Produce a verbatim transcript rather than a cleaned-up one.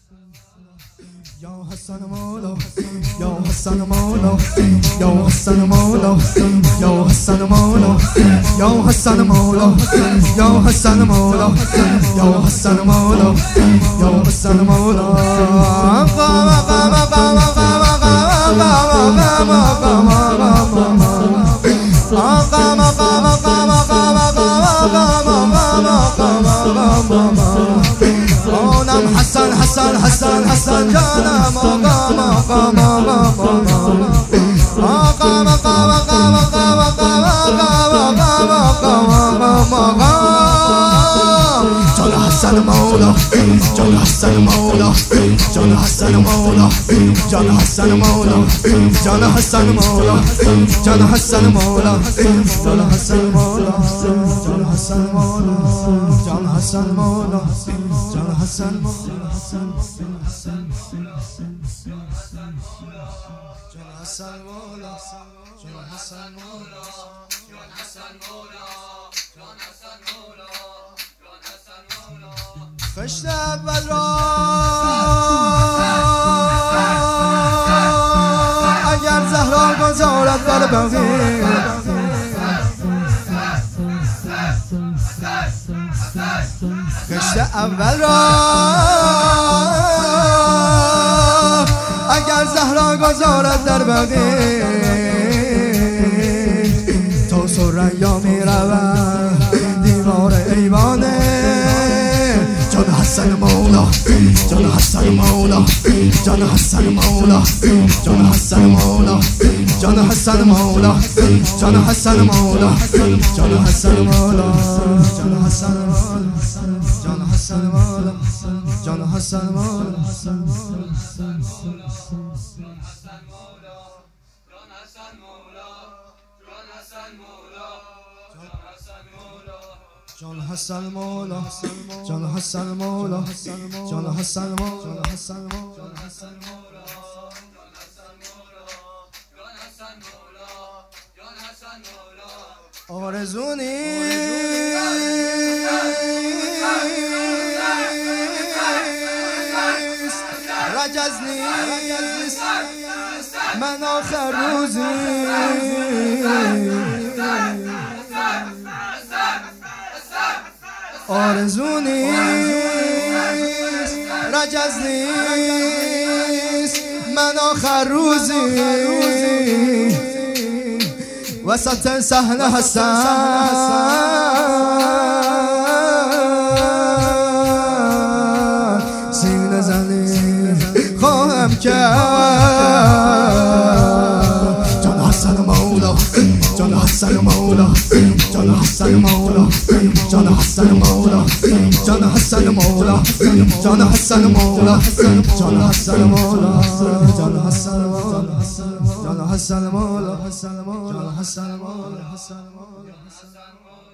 یا حسن مولا یا حسن مولا یا حسن مولا یا حسن مولا یا حسن مولا یا حسن مولا یا حسن مولا یا حسن مولا قام قام قام قام قام قام اونم حسن حسن حسن حسن جانم قام قام قام قام قام قام قام جان حسن مولا جان حسن مولا جان حسن مولا جان حسن مولا جان حسن مولا جان حسن مولا جان حسن مولا جان حسن مولا جان حسن مولا جان حسن مولا خشت اول را اگر زهرا گذارد در باقی خشت اول را اگر زهرا گذارد در باقی تو سریا می رود دیوار ایوانه جان حسن مولا جان حسن مولا جان حسن مولا جان حسن مولا جان حسن مولا جان حسن مولا جان حسن مولا جان حسن مولا جان حسن مولا جان حسن مولا جان حسن مولا جان حسن مولا جان حسن مولا حسن مولا آرزو نیست رجز نیست من آخر روزی آرزو نیست رجز نیست من آخر روزی وسط صحنه هستم سینه زنی خواهم کرد جان حسن مولا جان حسن مولا جان حسن مولا جان حسن مولا جان حسن مولا جان حسن مولا جان حسن مولا جان حسن مولا جان حسن مولا جان حسن مولا